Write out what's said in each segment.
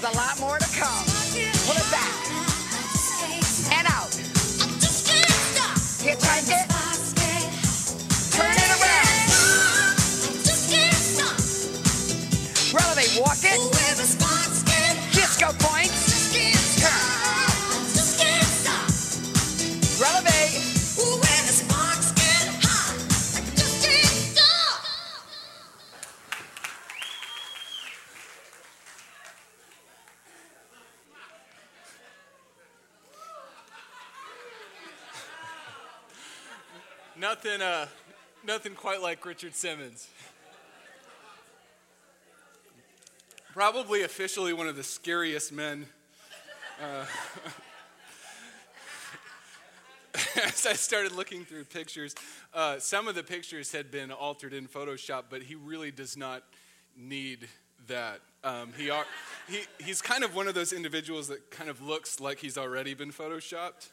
There's a lot more to come. Pull it back. And out. Hitchhike it. Turn it around. Relevate, walk it. Disco points. Relevate. Nothing quite like Richard Simmons. Probably officially one of the scariest men. As I started looking through pictures, some of the pictures had been altered in Photoshop, but he really does not need that. He's kind of one of those individuals that kind of looks like he's already been Photoshopped.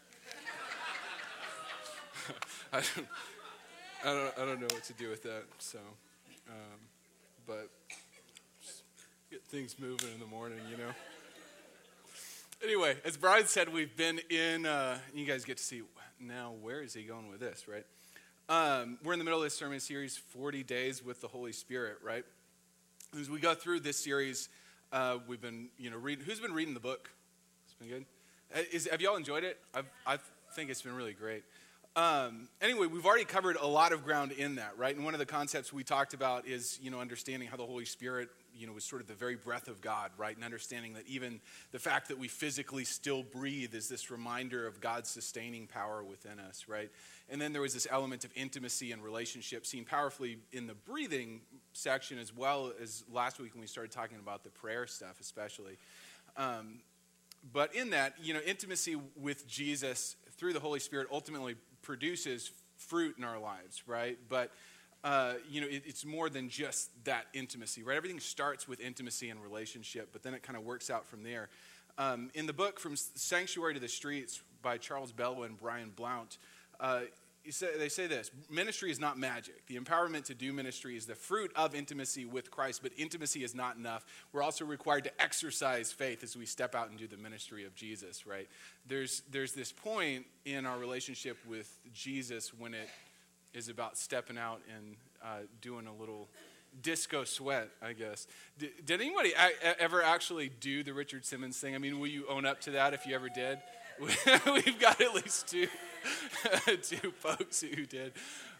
I don't know what to do with that. So, but just get things moving in the morning, you know. Anyway, as Brian said, we've been in. You guys get to see now. Where is he going with this, right? We're in the middle of this sermon series, 40 Days with the Holy Spirit, right? As we go through this series, we've been, reading. Who's been reading the book? It's been good. Have y'all enjoyed it? I think it's been really great. Anyway, we've already covered a lot of ground in that, right? And one of the concepts we talked about is, understanding how the Holy Spirit, was sort of the very breath of God, right? And understanding that even the fact that we physically still breathe is this reminder of God's sustaining power within us, right? And then there was this element of intimacy and relationship seen powerfully in the breathing section, as well as last week when we started talking about the prayer stuff, especially. But in that, intimacy with Jesus through the Holy Spirit ultimately produces fruit in our lives, right? But, it's more than just that intimacy, right? Everything starts with intimacy and relationship, but then it kind of works out from there. In the book From Sanctuary to the Streets by Charles Bellow and Brian Blount, they say this: ministry is not magic. The empowerment to do ministry is the fruit of intimacy with Christ, but intimacy is not enough. We're also required to exercise faith as we step out and do the ministry of Jesus, right? There's this point in our relationship with Jesus when it is about stepping out and doing a little disco sweat, I guess. Did anybody ever actually do the Richard Simmons thing? I mean, will you own up to that if you ever did? We've got at least two folks who did.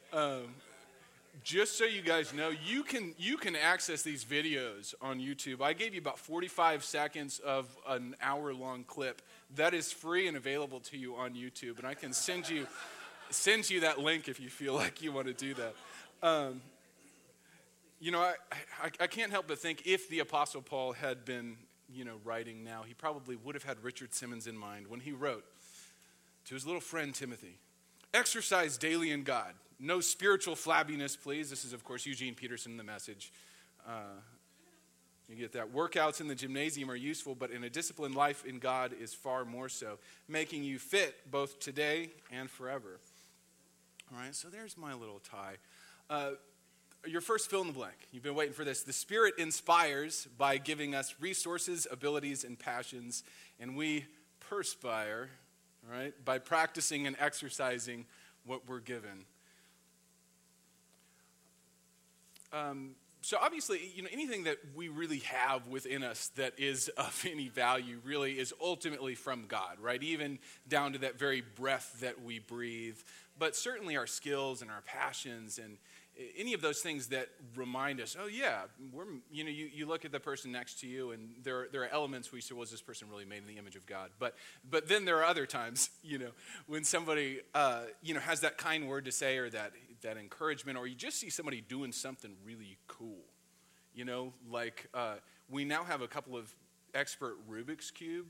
Just so you guys know, you can access these videos on YouTube. I gave you about 45 seconds of an hour-long clip that is free and available to you on YouTube, and I can send you that link if you feel like you want to do that. I can't help but think if the Apostle Paul had been writing now, he probably would have had Richard Simmons in mind when he wrote to his little friend Timothy, "Exercise daily in God. No spiritual flabbiness, please." This is, of course, Eugene Peterson, The Message. You get that. "Workouts in the gymnasium are useful, but in a disciplined life in God is far more so, making you fit both today and forever." All right, so there's my little tie. Your first fill in the blank. You've been waiting for this. The Spirit inspires by giving us resources, abilities, and passions, and we perspire, right, by practicing and exercising what we're given. So obviously, anything that we really have within us that is of any value really is ultimately from God, right? Even down to that very breath that we breathe. But certainly our skills and our passions and any of those things that remind us, oh yeah, you look at the person next to you and there are elements where you say, well, is this person really made in the image of God? But then there are other times, when somebody, has that kind word to say or that encouragement, or you just see somebody doing something really cool, we now have a couple of expert Rubik's Cube,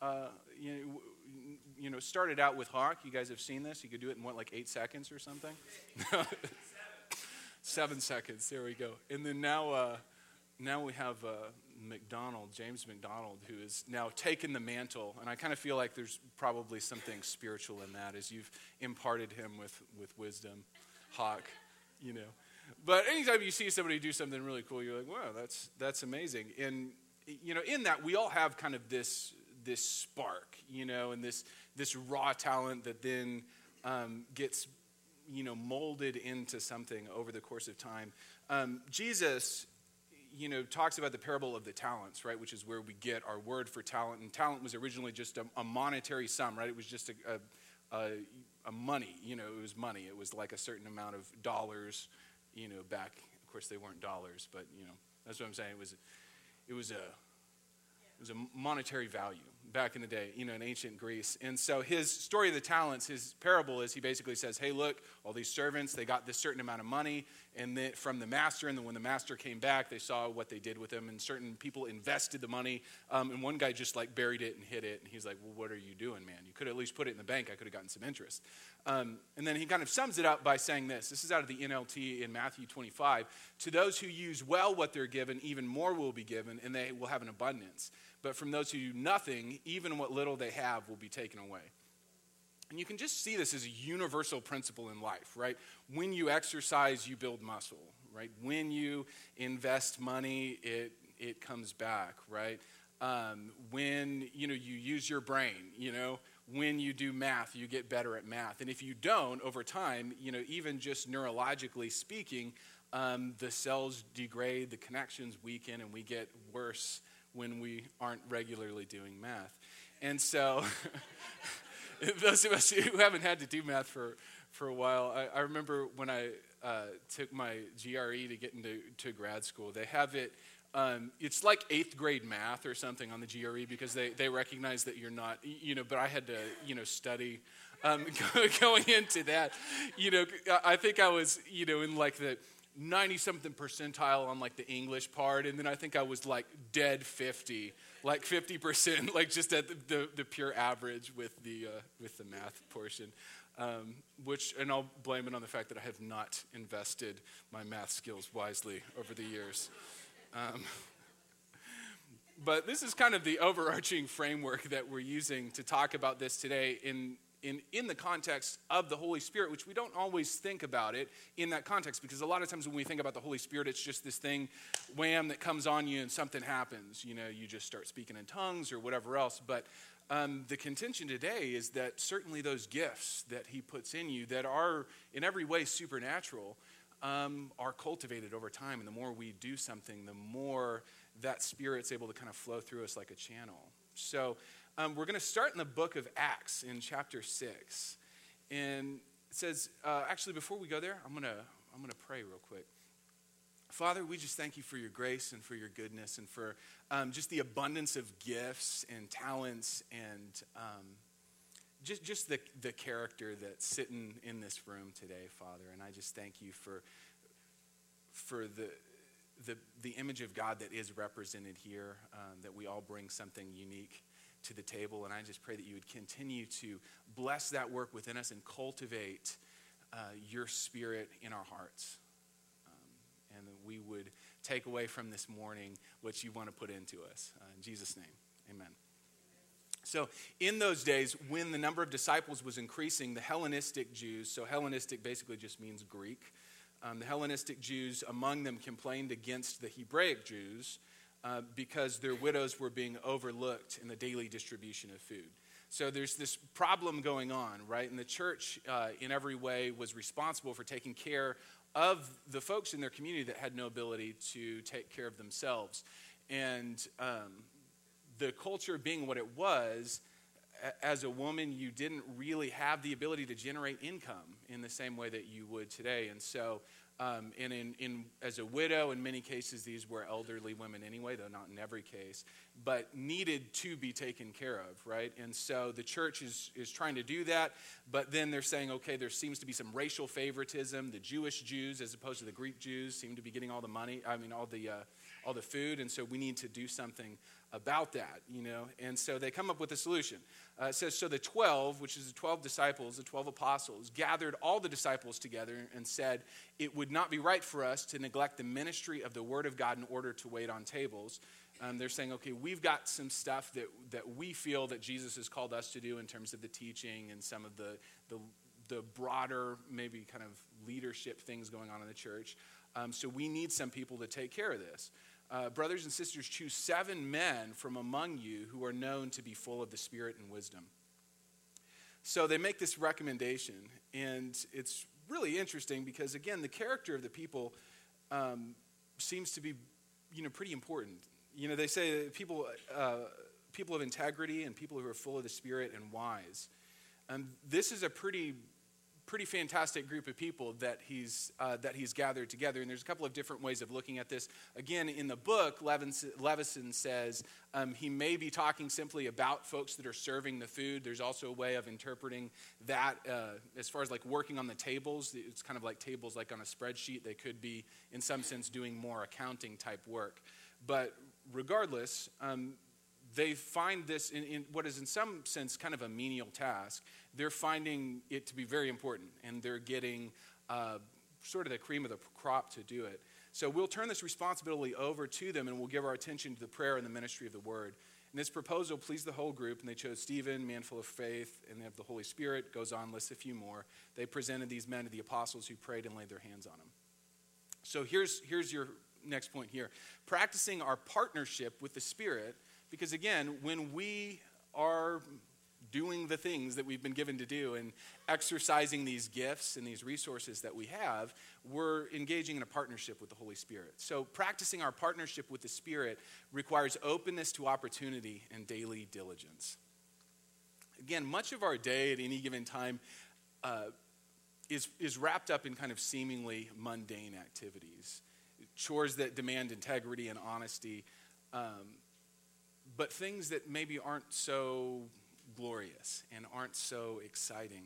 started out with Hawk. You guys have seen this. You could do it in 8 seconds or something? 7 seconds. There we go. And then now we have James McDonald, who is now taken the mantle. And I kind of feel like there's probably something spiritual in that as you've imparted him with wisdom. Hawk, But anytime you see somebody do something really cool, you're like, wow, that's amazing. And in that we all have kind of this spark, and this raw talent that then gets, molded into something over the course of time. Jesus, talks about the parable of the talents, right, which is where we get our word for talent. And talent was originally just a monetary sum, right? It was just a money, it was money. It was like a certain amount of dollars, back. Of course, they weren't dollars, but, that's what I'm saying. It was a monetary value back in the day, in ancient Greece. And so his story of the talents, his parable is he basically says, hey, look, all these servants, they got this certain amount of money and then from the master. And then when the master came back, they saw what they did with them. And certain people invested the money. And one guy just like buried it and hid it. And he's like, well, what are you doing, man? You could at least put it in the bank. I could have gotten some interest. And then he kind of sums it up by saying this. This is out of the NLT in Matthew 25. To those who use well what they're given, even more will be given, and they will have an abundance. But from those who do nothing, even what little they have will be taken away. And you can just see this as a universal principle in life, right? When you exercise, you build muscle, right? When you invest money, it comes back, right? When, you use your brain, when you do math, you get better at math. And if you don't, over time, even just neurologically speaking, the cells degrade, the connections weaken, and we get worse when we aren't regularly doing math. And so those of us who haven't had to do math for a while, I remember when I took my GRE to get into grad school, they have it, it's like 8th grade math or something on the GRE because they recognize that you're not, but I had to, study going into that. I think I was, in like the 90-something percentile on like the English part, and then I think I was like dead 50, like 50%, like just at the pure average with the math portion, and I'll blame it on the fact that I have not invested my math skills wisely over the years. But this is kind of the overarching framework that we're using to talk about this today in the context of the Holy Spirit, which we don't always think about it in that context, because a lot of times when we think about the Holy Spirit, it's just this thing, wham, that comes on you and something happens. You just start speaking in tongues or whatever else. But the contention today is that certainly those gifts that he puts in you that are in every way supernatural are cultivated over time. And the more we do something, the more that Spirit's able to kind of flow through us like a channel. So we're going to start in the book of Acts in chapter 6. And it says, actually, before we go there, I'm going to pray real quick. Father, we just thank you for your grace and for your goodness and for just the abundance of gifts and talents and just the character that's sitting in this room today, Father. And I just thank you for the image of God that is represented here, that we all bring something unique to the table. And I just pray that you would continue to bless that work within us and cultivate your Spirit in our hearts. And that we would take away from this morning what you want to put into us. In Jesus' name, amen. So in those days, when the number of disciples was increasing, the Hellenistic Jews, so Hellenistic basically just means Greek, the Hellenistic Jews among them complained against the Hebraic Jews because their widows were being overlooked in the daily distribution of food. So there's this problem going on, right? And the church in every way was responsible for taking care of the folks in their community that had no ability to take care of themselves. And the culture being what it was, as a woman, you didn't really have the ability to generate income in the same way that you would today. And so, as a widow, in many cases, these were elderly women anyway, though not in every case, but needed to be taken care of, right? And so the church is trying to do that, but then they're saying, okay, there seems to be some racial favoritism. The Jewish Jews, as opposed to the Greek Jews, seem to be getting all the money, all the food, and so we need to do something about that, And so they come up with a solution. It says, so the 12, which is the 12 disciples, the 12 apostles, gathered all the disciples together and said, it would not be right for us to neglect the ministry of the word of God in order to wait on tables. They're saying, okay, we've got some stuff that we feel that Jesus has called us to do in terms of the teaching and some of the broader, maybe kind of leadership things going on in the church. So we need some people to take care of this. brothers and sisters, choose 7 men from among you who are known to be full of the Spirit and wisdom. So they make this recommendation, and it's really interesting because, again, the character of the people seems to be, pretty important. They say that people of integrity and people who are full of the Spirit and wise. This is a pretty fantastic group of people that he's gathered together. And there's a couple of different ways of looking at this. Again, in the book, Levison says he may be talking simply about folks that are serving the food. There's also a way of interpreting that as far as like working on the tables. It's kind of like tables like on a spreadsheet. They could be, in some sense, doing more accounting type work. But regardless, they find this in what is in some sense kind of a menial task. They're finding it to be very important, and they're getting sort of the cream of the crop to do it. So we'll turn this responsibility over to them, and we'll give our attention to the prayer and the ministry of the word. And this proposal pleased the whole group, and they chose Stephen, man full of faith, and they have the Holy Spirit, goes on, lists a few more. They presented these men to the apostles who prayed and laid their hands on them. So here's your next point here. Practicing our partnership with the Spirit, because again, when we are doing the things that we've been given to do and exercising these gifts and these resources that we have, we're engaging in a partnership with the Holy Spirit. So practicing our partnership with the Spirit requires openness to opportunity and daily diligence. Again, much of our day at any given time is wrapped up in kind of seemingly mundane activities, chores that demand integrity and honesty, but things that maybe aren't so glorious and aren't so exciting.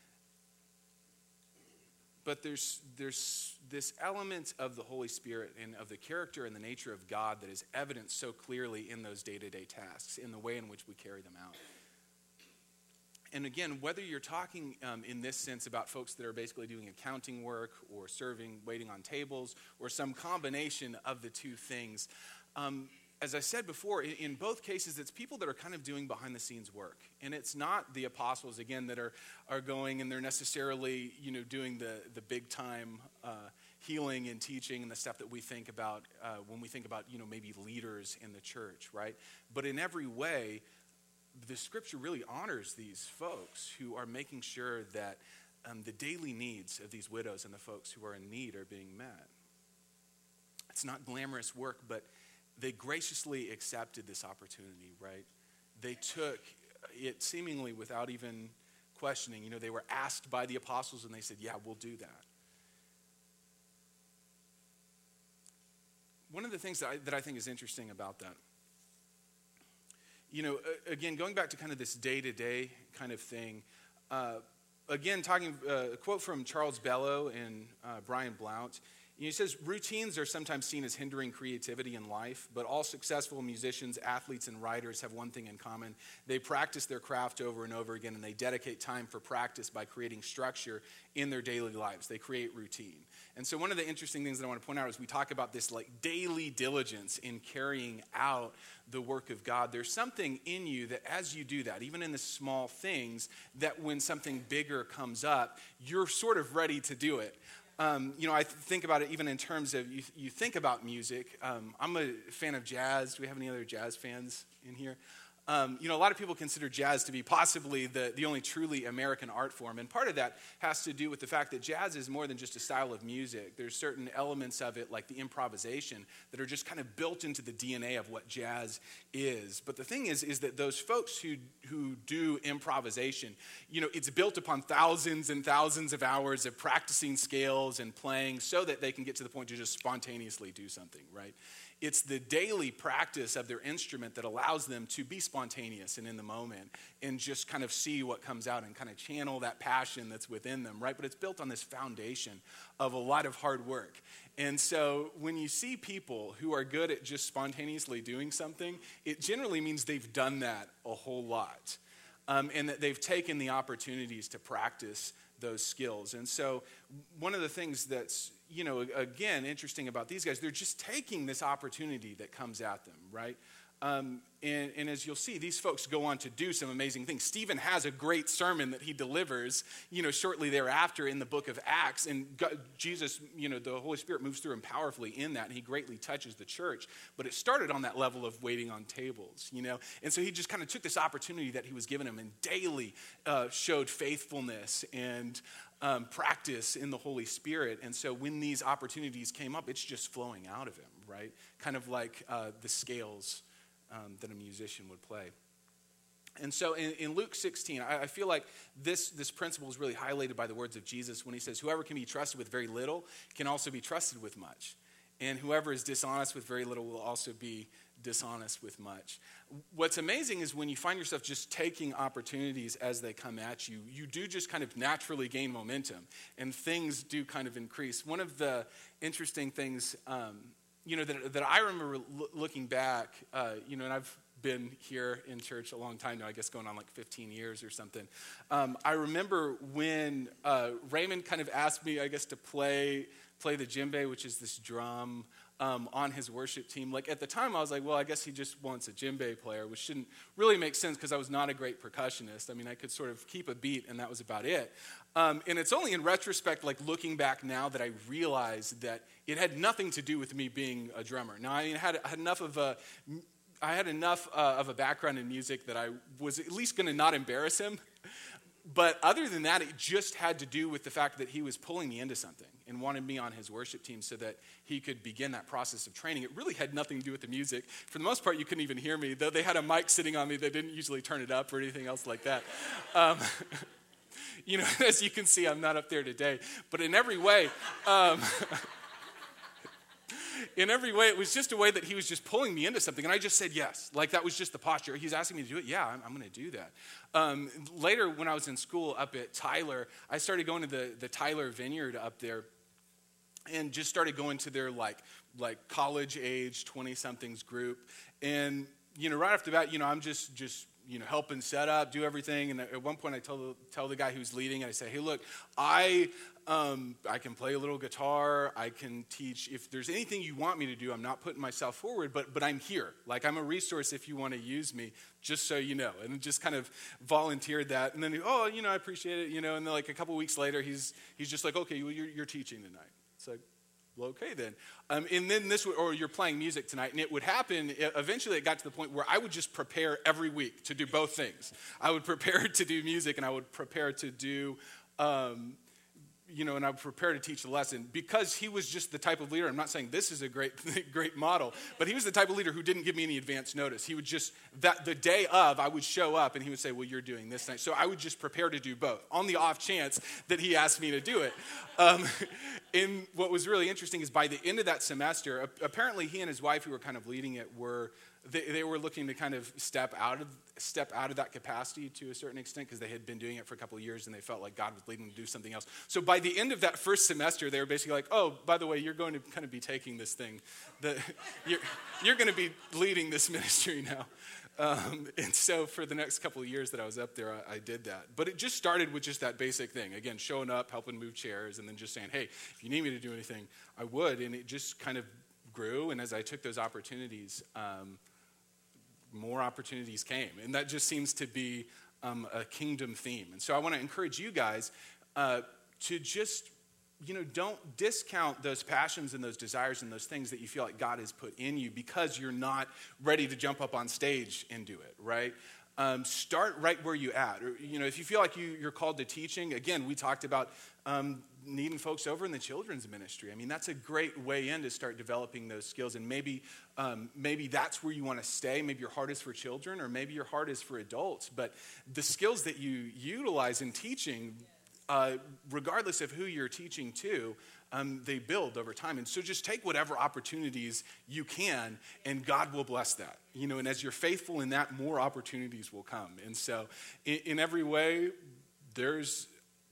But there's this element of the Holy Spirit and of the character and the nature of God that is evident so clearly in those day-to-day tasks, in the way in which we carry them out. And again, whether you're talking in this sense about folks that are basically doing accounting work or serving, waiting on tables, or some combination of the two things, as I said before, in both cases, it's people that are kind of doing behind-the-scenes work. And it's not the apostles, again, that are going and they're necessarily, doing the big-time healing and teaching and the stuff that we think about when we think about, maybe leaders in the church, right? But in every way, the Scripture really honors these folks who are making sure that the daily needs of these widows and the folks who are in need are being met. It's not glamorous work, but they graciously accepted this opportunity, right? They took it seemingly without even questioning. They were asked by the apostles and they said, yeah, we'll do that. One of the things that I think is interesting about that, again, going back to kind of this day-to-day kind of thing, again, talking a quote from Charles Bellow and Brian Blount. He says, routines are sometimes seen as hindering creativity in life, but all successful musicians, athletes, and writers have one thing in common. They practice their craft over and over again, and they dedicate time for practice by creating structure in their daily lives. They create routine. And so one of the interesting things that I want to point out is we talk about this like daily diligence in carrying out the work of God. There's something in you that as you do that, even in the small things, that when something bigger comes up, you're sort of ready to do it. I think about it even in terms of, you think about music. I'm a fan of jazz. Do we have any other jazz fans in here? A lot of people consider jazz to be possibly the only truly American art form. And part of that has to do with the fact that jazz is more than just a style of music. There's certain elements of it, like the improvisation, that are just kind of built into the DNA of what jazz is. But the thing is that those folks who do improvisation, it's built upon thousands and thousands of hours of practicing scales and playing so that they can get to the point to just spontaneously do something, right? It's the daily practice of their instrument that allows them to be spontaneous and in the moment and just kind of see what comes out and kind of channel that passion that's within them, right? But it's built on this foundation of a lot of hard work. And so when you see people who are good at just spontaneously doing something, it generally means they've done that a whole lot, and that they've taken the opportunities to practice those skills. And so one of the things that's, again, interesting about these guys, they're just taking this opportunity that comes at them, right? And as you'll see, these folks go on to do some amazing things. Stephen has a great sermon that he delivers, shortly thereafter in the book of Acts. And Jesus, the Holy Spirit moves through him powerfully in that, and he greatly touches the church. But it started on that level of waiting on tables, And so he just kind of took this opportunity that he was given him and daily showed faithfulness and practice in the Holy Spirit. And so when these opportunities came up, it's just flowing out of him, right? Kind of like the scales that a musician would play. And so in Luke 16, I feel like this principle is really highlighted by the words of Jesus when he says, whoever can be trusted with very little can also be trusted with much. And whoever is dishonest with very little will also be dishonest with much. What's amazing is when you find yourself just taking opportunities as they come at you, you do just kind of naturally gain momentum and things do kind of increase. One of the interesting things that I remember looking back, and I've been here in church a long time now, I guess going on like 15 years or something. I remember when Raymond kind of asked me, I guess, to play the djembe, which is this drum, on his worship team. Like at the time, I was like, well, I guess he just wants a djembe player, which didn't really make sense because I was not a great percussionist. I mean, I could sort of keep a beat, and that was about it. And it's only in retrospect, like looking back now, that I realized that it had nothing to do with me being a drummer. Now, I had enough of a background in music that I was at least going to not embarrass him. But other than that, it just had to do with the fact that he was pulling me into something and wanted me on his worship team so that he could begin that process of training. It really had nothing to do with the music. For the most part, you couldn't even hear me, though they had a mic sitting on me. They didn't usually turn it up or anything else like that. As you can see, I'm not up there today. But in every way, it was just a way that he was just pulling me into something. And I just said yes. Like that was just the posture. He's asking me to do it. Yeah, I'm going to do that. Later, when I was in school up at Tyler, I started going to the Tyler Vineyard up there and just started going to their like college age 20-somethings group. And, right off the bat, I'm just helping set up, do everything. And at one point I tell the guy who's leading, I say, hey, look, I can play a little guitar. I can teach. If there's anything you want me to do, I'm not putting myself forward, but I'm here. Like I'm a resource if you want to use me, just so you know. And just kind of volunteered that. And then, I appreciate it, And then like a couple weeks later, he's just like, okay, well, you're teaching tonight. It's like, well, okay then. And then you're playing music tonight. And it would happen, eventually it got to the point where I would just prepare every week to do both things. I would prepare to do music and I would prepare to do, and I would prepare to teach the lesson because he was just the type of leader. I'm not saying this is a great model, but he was the type of leader who didn't give me any advance notice. He would just, the day of, I would show up and he would say, well, you're doing this night. So I would just prepare to do both on the off chance that he asked me to do it. And what was really interesting is by the end of that semester, apparently he and his wife who were kind of leading it they were looking to kind of step out of that capacity to a certain extent because they had been doing it for a couple of years and they felt like God was leading them to do something else. So by the end of that first semester, they were basically like, oh, by the way, you're going to kind of be taking this thing. You're going to be leading this ministry now. And so for the next couple of years that I was up there, I did that. But it just started with just that basic thing. Again, showing up, helping move chairs, and then just saying, hey, if you need me to do anything, I would. And it just kind of grew. And as I took those opportunities, more opportunities came. And that just seems to be a kingdom theme. And so I want to encourage you guys to just, don't discount those passions and those desires and those things that you feel like God has put in you because you're not ready to jump up on stage and do it, right? Start right where you're at. Or, if you feel like you're called to teaching, again, we talked about needing folks over in the children's ministry. I mean, that's a great way in to start developing those skills. And maybe that's where you want to stay. Maybe your heart is for children, or maybe your heart is for adults. But the skills that you utilize in teaching, regardless of who you're teaching to, they build over time. And so just take whatever opportunities you can, and God will bless that. And as you're faithful in that, more opportunities will come. And so in every way, there's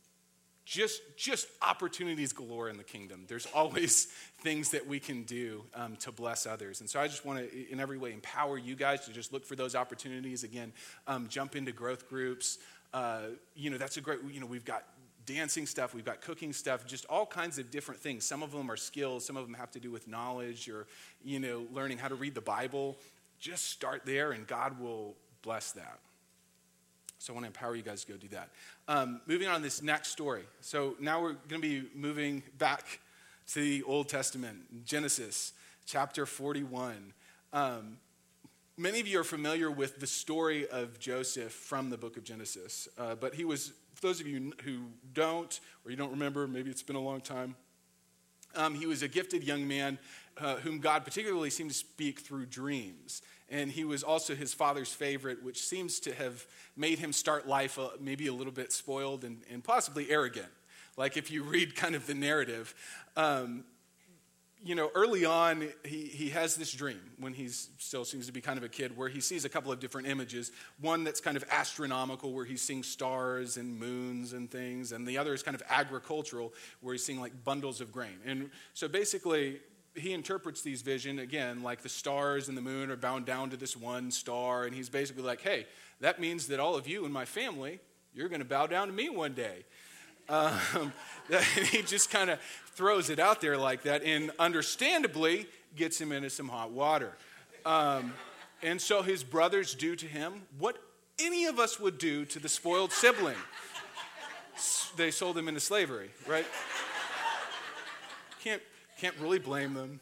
just opportunities galore in the kingdom. There's always things that we can do to bless others. And so I just want to, in every way, empower you guys to just look for those opportunities. Again, jump into growth groups. That's a great, we've got dancing stuff, we've got cooking stuff, just all kinds of different things. Some of them are skills, some of them have to do with knowledge or, learning how to read the Bible. Just start there and God will bless that. So I want to empower you guys to go do that. Moving on to this next story. So now we're going to be moving back to the Old Testament, Genesis chapter 41. Many of you are familiar with the story of Joseph from the book of Genesis. But he was, for those of you who don't, or you don't remember, maybe it's been a long time, he was a gifted young man whom God particularly seemed to speak through dreams. And he was also his father's favorite, which seems to have made him start life maybe a little bit spoiled and possibly arrogant. Like if you read kind of the narrative, early on, he has this dream when he still seems to be kind of a kid where he sees a couple of different images. One that's kind of astronomical where he's seeing stars and moons and things. And the other is kind of agricultural where he's seeing like bundles of grain. And so basically, he interprets these visions, again, like the stars and the moon are bound down to this one star. And he's basically like, hey, that means that all of you in my family, you're going to bow down to me one day. He just kind of throws it out there like that and understandably gets him into some hot water. And so his brothers do to him what any of us would do to the spoiled sibling. They sold him into slavery, right? Can't really blame them.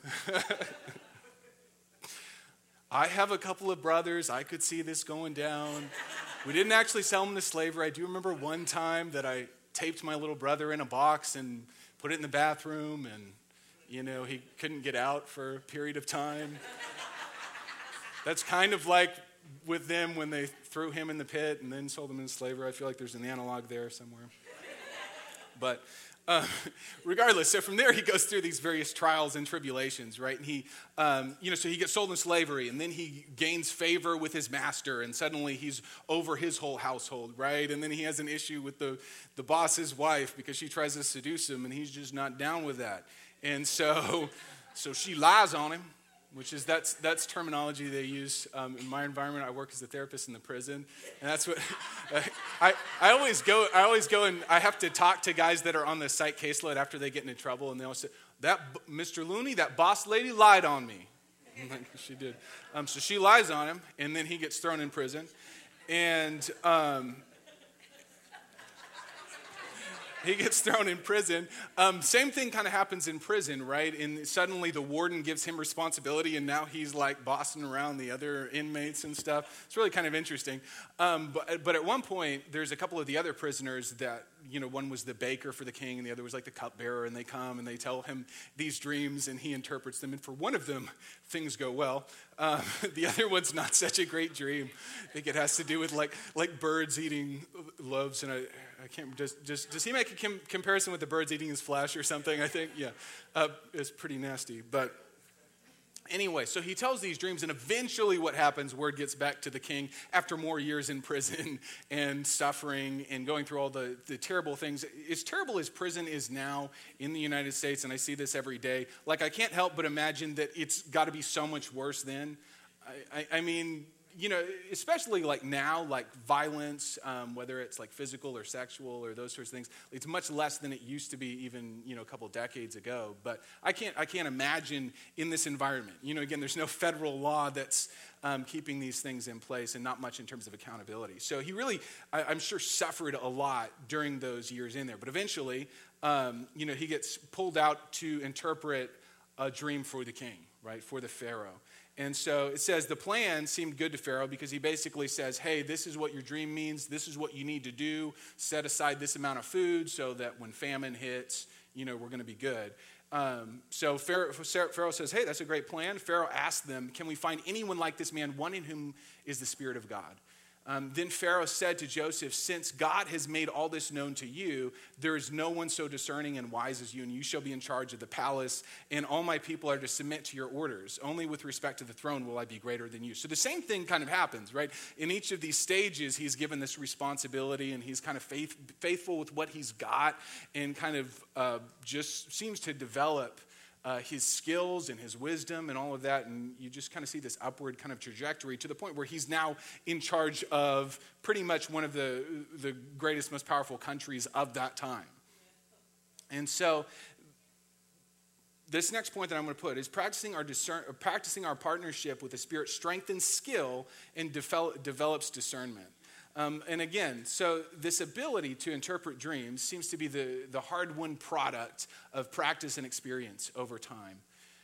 I have a couple of brothers. I could see this going down. We didn't actually sell him to slavery. I do remember one time that I taped my little brother in a box and put it in the bathroom, and, he couldn't get out for a period of time. That's kind of like with them when they threw him in the pit and then sold him into slavery. I feel like there's an analog there somewhere. But regardless, so from there he goes through these various trials and tribulations, right? And he, so he gets sold into slavery, and then he gains favor with his master, and suddenly he's over his whole household, right? And then he has an issue with the boss's wife because she tries to seduce him, and he's just not down with that. And so she lies on him, which is that's terminology they use in my environment. I work as a therapist in the prison, and that's what I always go and I have to talk to guys that are on the psych caseload after they get into trouble, and they always say, "That Mr. Looney, that boss lady lied on me." I'm like, she did. So she lies on him, and then he gets thrown in prison, and he gets thrown in prison. Same thing kind of happens in prison, right? And suddenly the warden gives him responsibility, and now he's like bossing around the other inmates and stuff. It's really kind of interesting. But at one point, there's a couple of the other prisoners that, one was the baker for the king, and the other was like the cupbearer, and they come and they tell him these dreams, and he interprets them. And for one of them, things go well. The other one's not such a great dream. I think it has to do with like birds eating loaves, and I can't, does he make a comparison with the birds eating his flesh or something? I think, yeah. It's pretty nasty. But anyway, so he tells these dreams, and eventually what happens, word gets back to the king after more years in prison and suffering and going through all the terrible things. As terrible as prison is now in the United States, and I see this every day, like I can't help but imagine that it's got to be so much worse then. I mean, especially like now, like violence, whether it's like physical or sexual or those sorts of things, it's much less than it used to be even, a couple decades ago. But I can't imagine in this environment. Again, there's no federal law that's keeping these things in place, and not much in terms of accountability. So he really, I'm sure, suffered a lot during those years in there. But eventually, he gets pulled out to interpret a dream for the king, right, for the Pharaoh. And so it says the plan seemed good to Pharaoh because he basically says, hey, this is what your dream means. This is what you need to do. Set aside this amount of food so that when famine hits, we're going to be good. So Pharaoh says, hey, that's a great plan. Pharaoh asked them, can we find anyone like this man, one in whom is the Spirit of God? Then Pharaoh said to Joseph, since God has made all this known to you, there is no one so discerning and wise as you, and you shall be in charge of the palace, and all my people are to submit to your orders. Only with respect to the throne will I be greater than you. So the same thing kind of happens, right? In each of these stages, he's given this responsibility, and he's kind of faithful with what he's got, and kind of just seems to develop his skills and his wisdom and all of that, and you just kind of see this upward kind of trajectory to the point where he's now in charge of pretty much one of the greatest, most powerful countries of that time. And so this next point that I'm going to put is practicing our partnership with the Spirit strengthens skill and develops discernment. And again, so this ability to interpret dreams seems to be the hard-won product of practice and experience over time.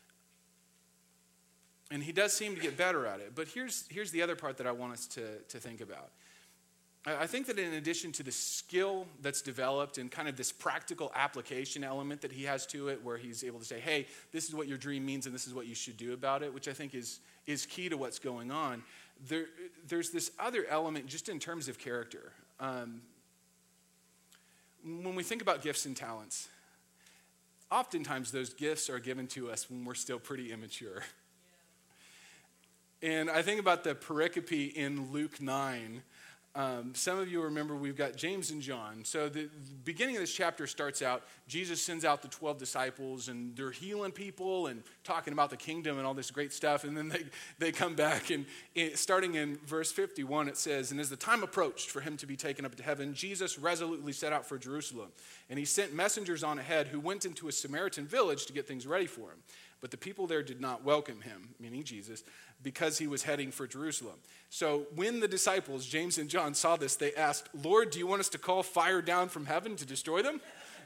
And he does seem to get better at it. But here's the other part that I want us to think about. I think that in addition to the skill that's developed and kind of this practical application element that he has to it, where he's able to say, hey, this is what your dream means and this is what you should do about it, which I think is key to what's going on, there's this other element just in terms of character. When we think about gifts and talents, oftentimes those gifts are given to us when we're still pretty immature. And I think about the pericope in Luke 9. Some of you remember we've got James and John. So the beginning of this chapter starts out, Jesus sends out the 12 disciples, and they're healing people and talking about the kingdom and all this great stuff. And then they come back, and starting in verse 51, it says, and as the time approached for him to be taken up to heaven, Jesus resolutely set out for Jerusalem. And he sent messengers on ahead who went into a Samaritan village to get things ready for him. But the people there did not welcome him, meaning Jesus, because he was heading for Jerusalem. So when the disciples, James and John, saw this, they asked, Lord, do you want us to call fire down from heaven to destroy them?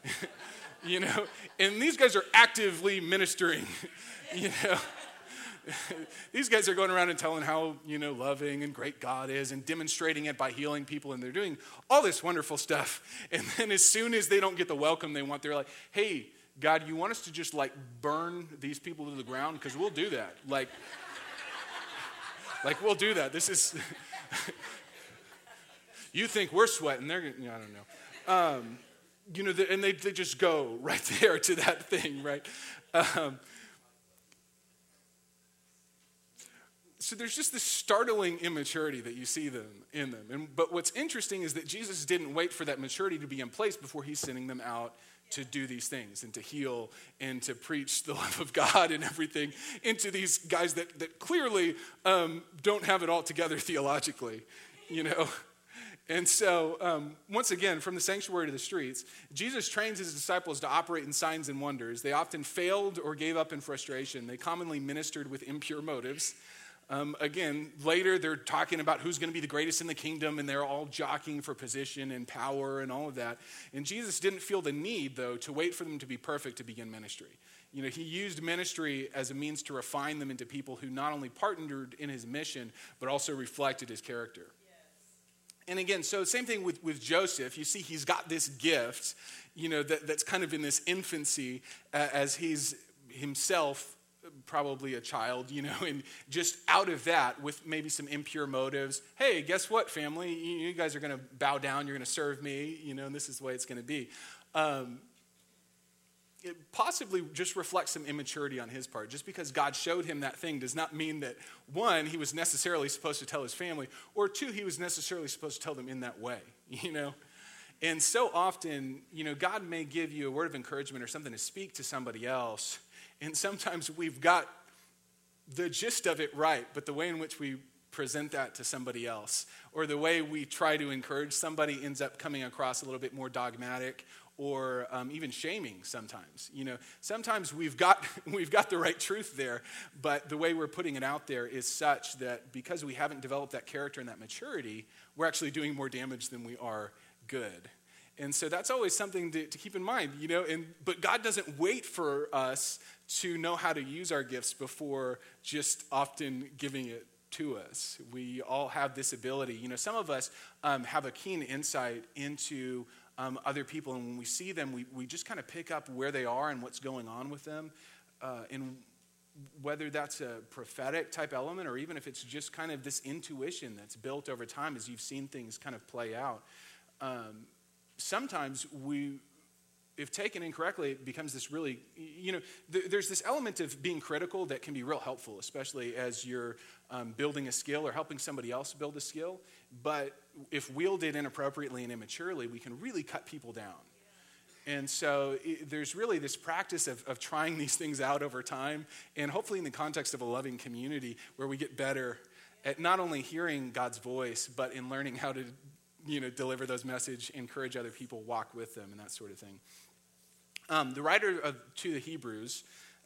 And these guys are actively ministering, These guys are going around and telling how, loving and great God is and demonstrating it by healing people, and they're doing all this wonderful stuff. And then as soon as they don't get the welcome they want, they're like, hey, God, you want us to just burn these people to the ground? Because we'll do that. We'll do that. This is, you think we're sweating. They're, I don't know. And they just go right there to that thing, right? So there's just this startling immaturity that you see in them. But what's interesting is that Jesus didn't wait for that maturity to be in place before he's sending them out to do these things and to heal and to preach the love of God and everything into these guys that clearly don't have it all together theologically, And so, once again, from the sanctuary to the streets, Jesus trains his disciples to operate in signs and wonders. They often failed or gave up in frustration. They commonly ministered with impure motives. Again, later they're talking about who's going to be the greatest in the kingdom, and they're all jockeying for position and power and all of that. And Jesus didn't feel the need, though, to wait for them to be perfect to begin ministry. He used ministry as a means to refine them into people who not only partnered in his mission, but also reflected his character. Yes. And again, so same thing with Joseph. You see, he's got this gift, that's kind of in this infancy as he's himself probably a child, and just out of that with maybe some impure motives. Hey, guess what, family? You guys are going to bow down. You're going to serve me, and this is the way it's going to be. It possibly just reflects some immaturity on his part. Just because God showed him that thing does not mean that, one, he was necessarily supposed to tell his family, or two, he was necessarily supposed to tell them in that way, And so often, God may give you a word of encouragement or something to speak to somebody else, and sometimes we've got the gist of it right, but the way in which we present that to somebody else, or the way we try to encourage somebody ends up coming across a little bit more dogmatic or even shaming sometimes. Sometimes we've got the right truth there, but the way we're putting it out there is such that because we haven't developed that character and that maturity, we're actually doing more damage than we are good. And so that's always something to keep in mind, but God doesn't wait for us to know how to use our gifts before just often giving it to us. We all have this ability. Some of us have a keen insight into other people, and when we see them, we just kind of pick up where they are and what's going on with them, and whether that's a prophetic type element or even if it's just kind of this intuition that's built over time as you've seen things kind of play out. Sometimes if taken incorrectly, it becomes this really, there's this element of being critical that can be real helpful, especially as you're building a skill or helping somebody else build a skill. But if wielded inappropriately and immaturely, we can really cut people down. And so there's really this practice of trying these things out over time, and hopefully in the context of a loving community where we get better at not only hearing God's voice, but in learning how to deliver those messages, encourage other people, walk with them, and that sort of thing. The writer to the Hebrews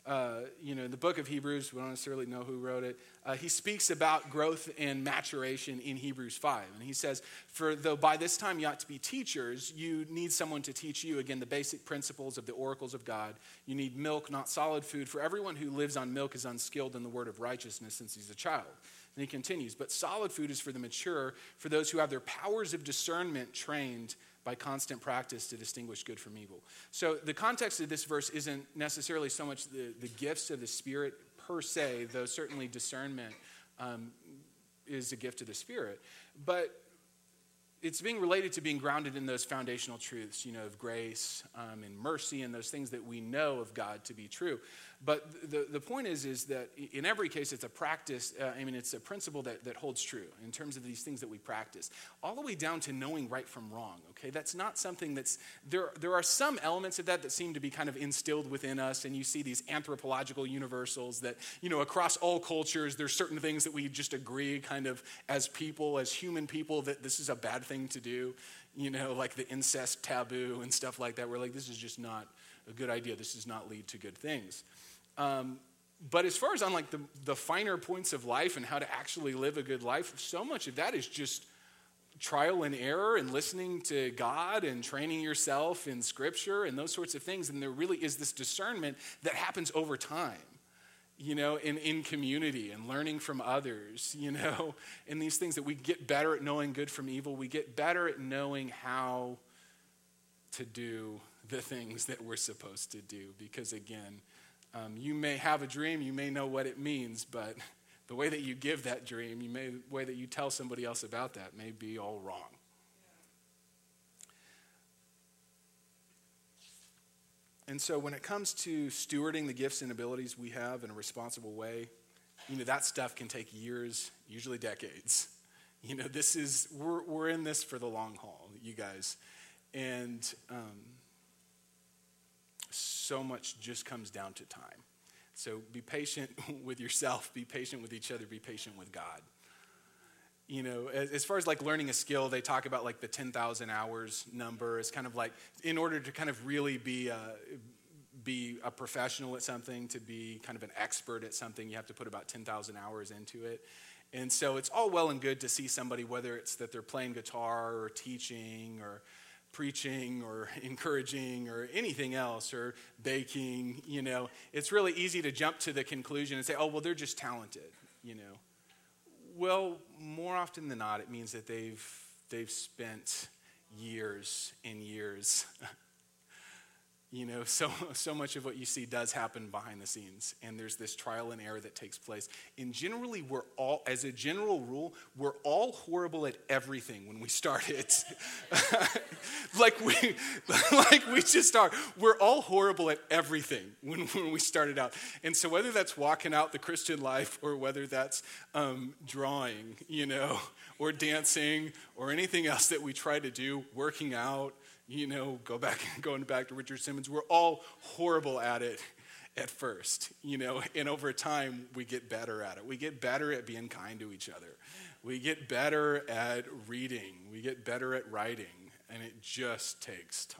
the book of Hebrews, we don't necessarily know who wrote it. He speaks about growth and maturation in Hebrews 5. And he says, for though by this time you ought to be teachers, you need someone to teach you, again, the basic principles of the oracles of God. You need milk, not solid food. For everyone who lives on milk is unskilled in the word of righteousness since he's a child. And he continues, but solid food is for the mature, for those who have their powers of discernment trained by constant practice to distinguish good from evil. So the context of this verse isn't necessarily so much the gifts of the Spirit per se, though certainly discernment is a gift of the Spirit. But it's being related to being grounded in those foundational truths, of grace and mercy and those things that we know of God to be true. But the point is that in every case, it's a practice, it's a principle that holds true in terms of these things that we practice, all the way down to knowing right from wrong, okay? That's not something there are some elements of that seem to be kind of instilled within us, and you see these anthropological universals that, across all cultures, there's certain things that we just agree kind of as people, as human people, that this is a bad thing to do, like the incest taboo and stuff like that. We're like, this is just not a good idea. This does not lead to good things. But as far as on like the finer points of life and how to actually live a good life, so much of that is just trial and error and listening to God and training yourself in Scripture and those sorts of things. And there really is this discernment that happens over time, in community and learning from others, and these things that we get better at knowing good from evil. We get better at knowing how to do the things that we're supposed to do because, again, you may have a dream, you may know what it means, but the way that you give that dream, the way that you tell somebody else about that may be all wrong. And so when it comes to stewarding the gifts and abilities we have in a responsible way, that stuff can take years, usually decades. We're in this for the long haul, you guys. And so much just comes down to time. So be patient with yourself, be patient with each other, be patient with God. As far as like learning a skill, they talk about like the 10,000 hours number. It's kind of like in order to kind of really be a professional at something, to be kind of an expert at something, you have to put about 10,000 hours into it. And so it's all well and good to see somebody, whether it's that they're playing guitar or teaching or preaching or encouraging or anything else or baking, it's really easy to jump to the conclusion and say, oh, well, they're just talented, Well, more often than not, it means that they've spent years and years. So much of what you see does happen behind the scenes, and there's this trial and error that takes place. And generally, as a general rule, we're all horrible at everything when we start it. like we just are. We're all horrible at everything when we started out. And so whether that's walking out the Christian life or whether that's drawing, or dancing or anything else that we try to do, working out, going back to Richard Simmons, we're all horrible at it at first, and over time we get better at it. We get better at being kind to each other. We get better at reading. We get better at writing, and it just takes time.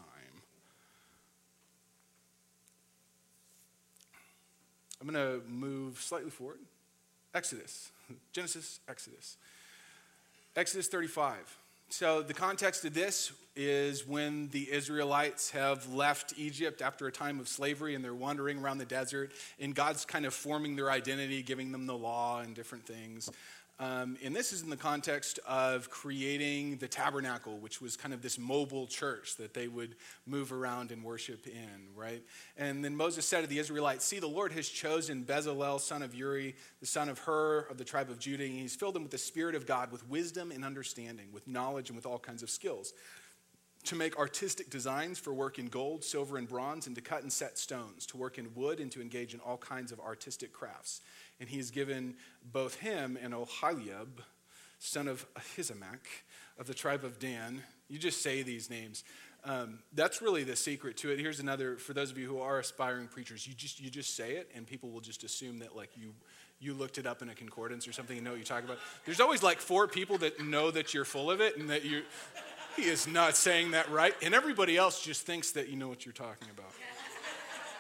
I'm going to move slightly forward. Genesis, Exodus. Exodus 35. So the context of this is when the Israelites have left Egypt after a time of slavery and they're wandering around the desert, and God's kind of forming their identity, giving them the law and different things. And this is in the context of creating the tabernacle, which was kind of this mobile church that they would move around and worship in, right? And then Moses said to the Israelites, see, the Lord has chosen Bezalel, son of Uri, the son of Hur of the tribe of Judah, and he's filled him with the Spirit of God, with wisdom and understanding, with knowledge and with all kinds of skills, to make artistic designs for work in gold, silver, and bronze, and to cut and set stones, to work in wood, and to engage in all kinds of artistic crafts. And he has given both him and Oholiab, son of Ahisamach, of the tribe of Dan. You just say these names. That's really the secret to it. Here's another, for those of you who are aspiring preachers, you just say it, and people will just assume that like you looked it up in a concordance or something and know what you're talking about. There's always like 4 people that know that you're full of it and that he is not saying that right, and everybody else just thinks that you know what you're talking about.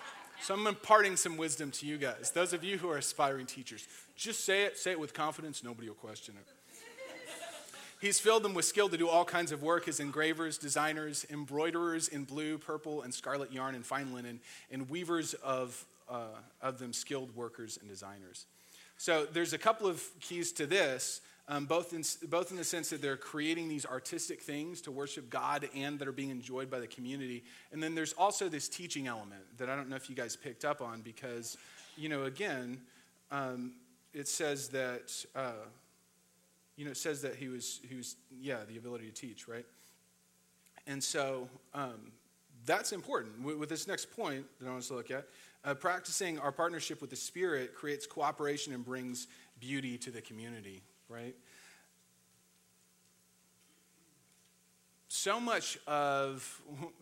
So I'm imparting some wisdom to you guys. Those of you who are aspiring teachers, just say it with confidence. Nobody will question it. He's filled them with skill to do all kinds of work as engravers, designers, embroiderers in blue, purple, and scarlet yarn and fine linen, and weavers of them skilled workers and designers. So there's a couple of keys to this, both in the sense that they're creating these artistic things to worship God and that are being enjoyed by the community. And then there's also this teaching element that I don't know if you guys picked up on because, again, it says that... it says that he was the ability to teach, right? And so that's important. With this next point that I want us to look at, practicing our partnership with the Spirit creates cooperation and brings beauty to the community, right? So much of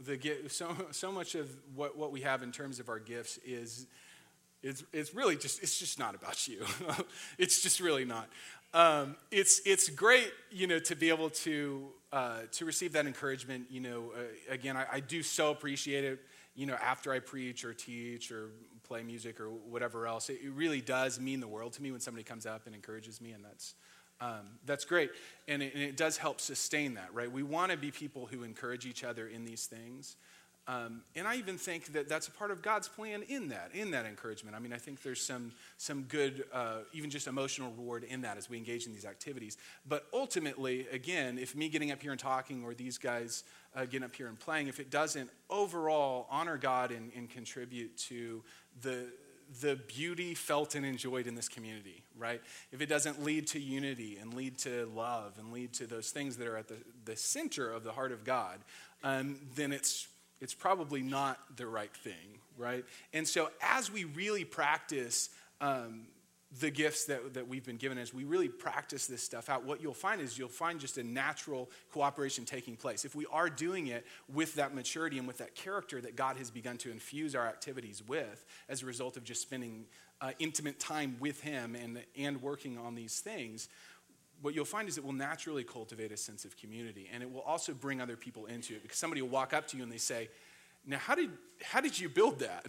so much of what we have in terms of our gifts is it's really it's just not about you. It's just really not. It's great, to be able to receive that encouragement. Again, I do so appreciate it. After I preach or teach or play music or whatever else, it really does mean the world to me when somebody comes up and encourages me, and that's great. And it does help sustain that, right? We want to be people who encourage each other in these things. And I even think that that's a part of God's plan in that encouragement. I mean, I think there's some good, even just emotional reward in that as we engage in these activities. But ultimately, again, if me getting up here and talking or these guys getting up here and playing, if it doesn't overall honor God and contribute to the beauty felt and enjoyed in this community, right? If it doesn't lead to unity and lead to love and lead to those things that are at the center of the heart of God, then it's probably not the right thing, right? And so as we really practice the gifts that we've been given, as we really practice this stuff out, what you'll find just a natural cooperation taking place. If we are doing it with that maturity and with that character that God has begun to infuse our activities with as a result of just spending intimate time with him and working on these things, what you'll find is it will naturally cultivate a sense of community, and it will also bring other people into it, because somebody will walk up to you and they say, now how did you build that?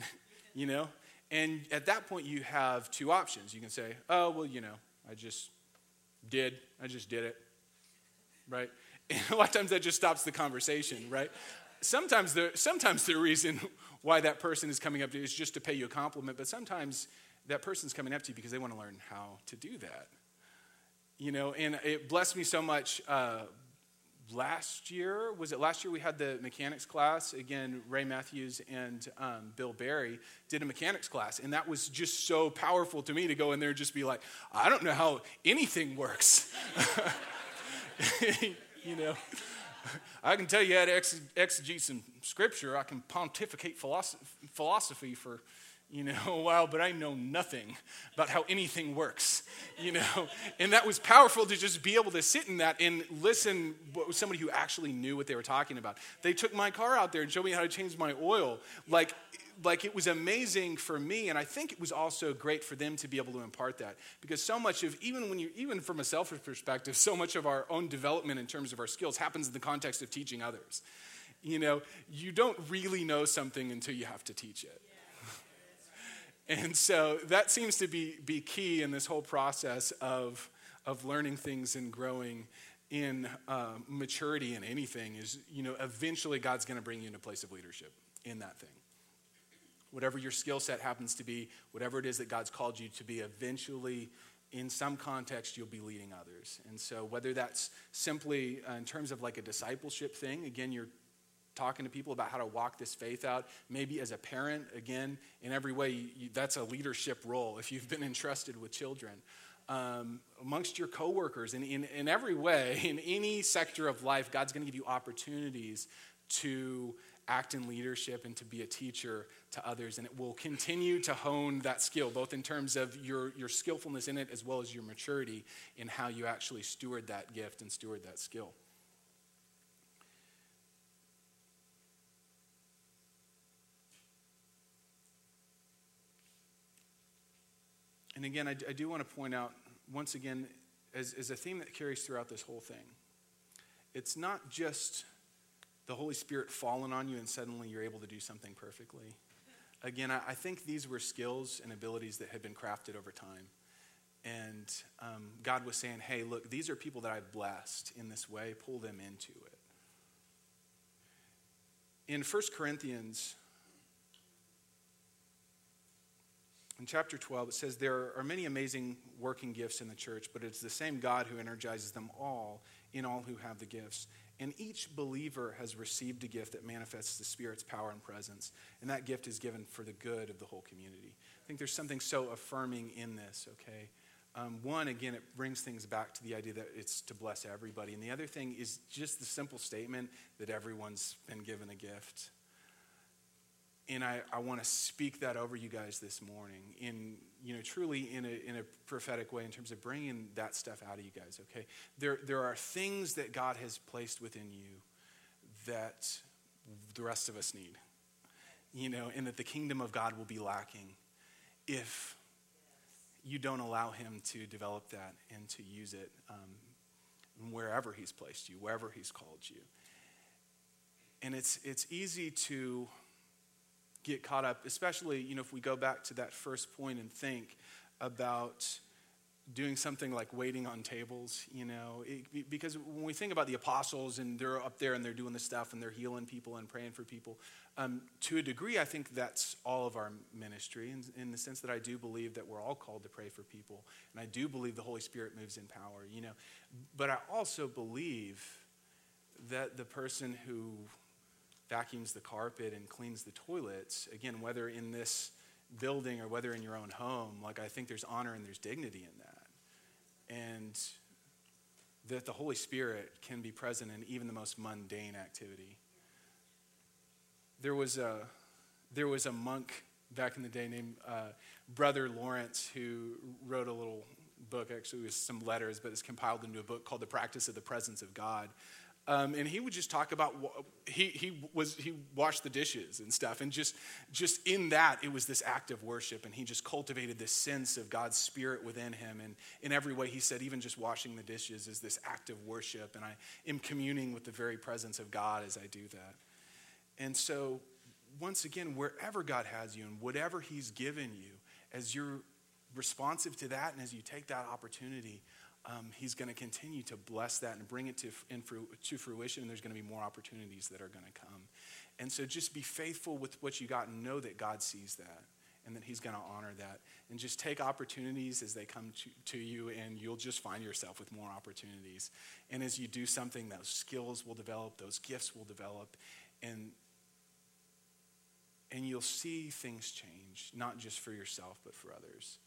And at that point you have two options. You can say, oh, well, I just did it, right? And a lot of times that just stops the conversation, right? Sometimes the reason why that person is coming up to you is just to pay you a compliment, but sometimes that person's coming up to you because they want to learn how to do that. And it blessed me so much. Last year we had the mechanics class. Again, Ray Matthews and Bill Barry did a mechanics class, and that was just so powerful to me to go in there and just be like, I don't know how anything works. I can tell you how to exegete some scripture. I can pontificate philosophy for a while, but I know nothing about how anything works, And that was powerful to just be able to sit in that and listen with somebody who actually knew what they were talking about. They took my car out there and showed me how to change my oil. Like it was amazing for me, and I think it was also great for them to be able to impart that. Because so much of, even from a selfish perspective, so much of our own development in terms of our skills happens in the context of teaching others. You don't really know something until you have to teach it. And so that seems to be key in this whole process of learning things and growing in maturity in anything is, eventually God's going to bring you into a place of leadership in that thing. Whatever your skill set happens to be, whatever it is that God's called you to be, eventually in some context you'll be leading others. And so whether that's simply in terms of like a discipleship thing, again, you're talking to people about how to walk this faith out. Maybe as a parent, again, in every way, that's a leadership role if you've been entrusted with children. Amongst your coworkers, and in every way, in any sector of life, God's going to give you opportunities to act in leadership and to be a teacher to others. And it will continue to hone that skill, both in terms of your skillfulness in it as well as your maturity in how you actually steward that gift and steward that skill. And again, I do want to point out, once again, as a theme that carries throughout this whole thing, it's not just the Holy Spirit falling on you and suddenly you're able to do something perfectly. again, I think these were skills and abilities that had been crafted over time. And God was saying, hey, look, these are people that I've blessed in this way. Pull them into it. In 1 Corinthians, in chapter 12, it says, there are many amazing working gifts in the church, but it's the same God who energizes them all in all who have the gifts. And each believer has received a gift that manifests the Spirit's power and presence. And that gift is given for the good of the whole community. I think there's something so affirming in this, okay? One, again, it brings things back to the idea that it's to bless everybody. And the other thing is just the simple statement that everyone's been given a gift. And I want to speak that over you guys this morning truly in a prophetic way in terms of bringing that stuff out of you guys, okay? There are things that God has placed within you that the rest of us need, and that the kingdom of God will be lacking if you don't allow him to develop that and to use it wherever he's placed you, wherever he's called you. And it's easy to get caught up, especially, if we go back to that first point and think about doing something like waiting on tables, because when we think about the apostles and they're up there and they're doing this stuff and they're healing people and praying for people, to a degree, I think that's all of our ministry in the sense that I do believe that we're all called to pray for people. And I do believe the Holy Spirit moves in power, But I also believe that the person who vacuums the carpet and cleans the toilets, again, whether in this building or whether in your own home, I think there's honor and there's dignity in that. And that the Holy Spirit can be present in even the most mundane activity. There was a monk back in the day named Brother Lawrence who wrote a little book, actually with some letters, but it's compiled into a book called The Practice of the Presence of God. And he would just talk about he washed the dishes and stuff, and just in that it was this act of worship, and he just cultivated this sense of God's Spirit within him. And in every way, he said, even just washing the dishes is this act of worship, and I am communing with the very presence of God as I do that. And so, once again, wherever God has you and whatever He's given you, as you're responsive to that and as you take that opportunity, He's going to continue to bless that and bring it to fruition, and there's going to be more opportunities that are going to come. And so just be faithful with what you got and know that God sees that and that He's going to honor that. And just take opportunities as they come to you, and you'll just find yourself with more opportunities. And as you do something, those skills will develop, those gifts will develop, and you'll see things change, not just for yourself, but for others.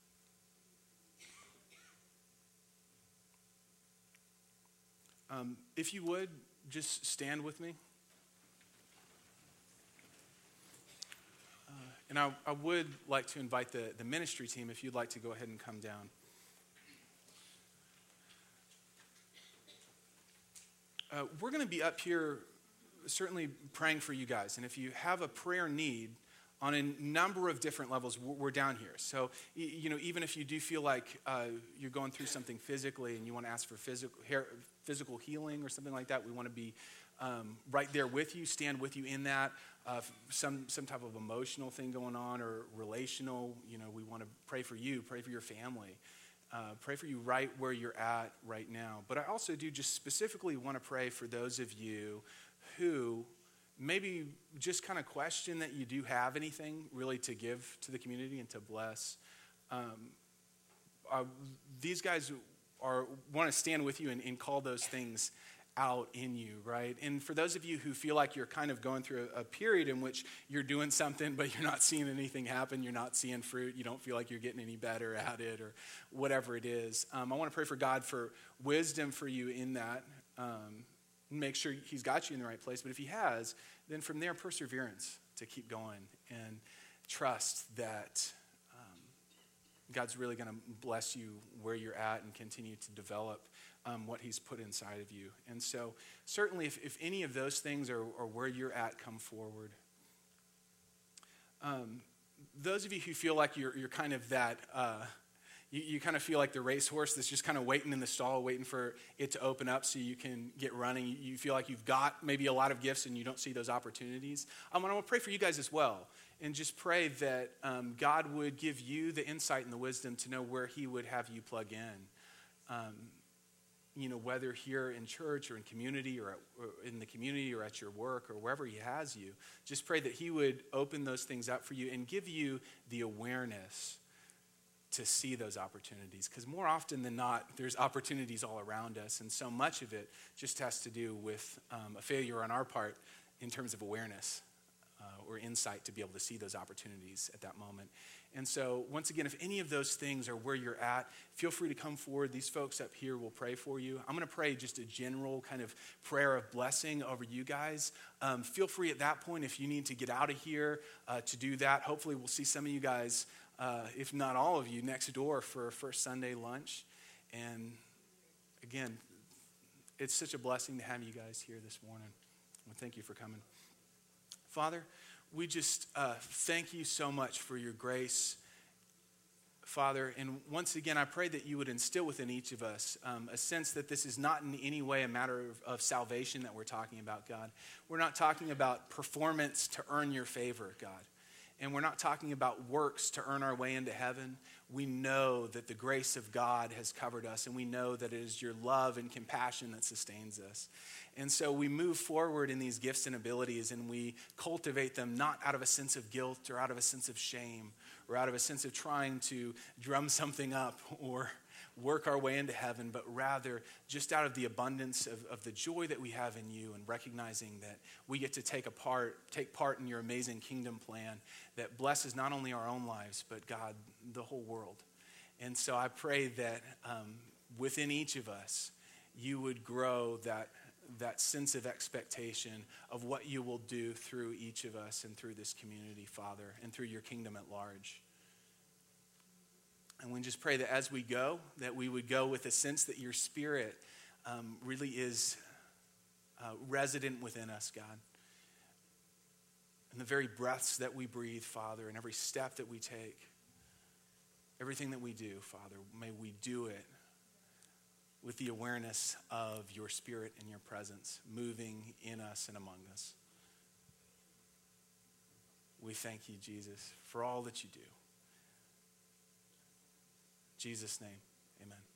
If you would, just stand with me. And I would like to invite the ministry team, if you'd like to go ahead and come down. We're going to be up here certainly praying for you guys. And if you have a prayer need on a number of different levels, we're down here. So, even if you do feel like you're going through something physically and you want to ask for physical healing or something like that, we want to be right there with you, stand with you in that. Some type of emotional thing going on or relational, we want to pray for you, pray for your family, pray for you right where you're at right now. But I also do just specifically want to pray for those of you who maybe just kind of question that you do have anything really to give to the community and to bless. These guys want to stand with you and call those things out in you, right? And for those of you who feel like you're kind of going through a period in which you're doing something, but you're not seeing anything happen, you're not seeing fruit, you don't feel like you're getting any better at it or whatever it is, I want to pray for God for wisdom for you in that. Make sure He's got you in the right place. But if He has, then from there, perseverance to keep going and trust that God's really going to bless you where you're at and continue to develop what He's put inside of you. And so certainly if any of those things are where you're at, come forward. Those of you who feel like you're kind of that... You kind of feel like the racehorse that's just kind of waiting in the stall, waiting for it to open up so you can get running. You feel like you've got maybe a lot of gifts and you don't see those opportunities. I want to pray for you guys as well and just pray that God would give you the insight and the wisdom to know where he would have you plug in. Whether here in church or in community or in the community or at your work or wherever he has you, just pray that he would open those things up for you and give you the awareness to see those opportunities. Because more often than not, there's opportunities all around us, and so much of it just has to do with a failure on our part in terms of awareness or insight to be able to see those opportunities at that moment. And so, once again, if any of those things are where you're at, feel free to come forward. These folks up here will pray for you. I'm going to pray just a general kind of prayer of blessing over you guys. Feel free at that point, if you need to get out of here, to do that. Hopefully, we'll see some of you guys, if not all of you, next door for First Sunday lunch. And again, it's such a blessing to have you guys here this morning. Well, thank you for coming. Father, we just thank you so much for your grace, Father. And once again, I pray that you would instill within each of us a sense that this is not in any way a matter of salvation that we're talking about, God. We're not talking about performance to earn your favor, God. And we're not talking about works to earn our way into heaven. We know that the grace of God has covered us, and we know that it is your love and compassion that sustains us. And so we move forward in these gifts and abilities, and we cultivate them not out of a sense of guilt or out of a sense of shame or out of a sense of trying to drum something up or work our way into heaven, but rather just out of the abundance of the joy that we have in you, and recognizing that we get to take part in your amazing kingdom plan that blesses not only our own lives, but God, the whole world. And so I pray that within each of us, you would grow that sense of expectation of what you will do through each of us and through this community, Father, and through your kingdom at large. And we just pray that as we go, that we would go with a sense that your Spirit really is resident within us, God. And the very breaths that we breathe, Father, and every step that we take, everything that we do, Father, may we do it with the awareness of your Spirit and your presence moving in us and among us. We thank you, Jesus, for all that you do. In Jesus' name, amen.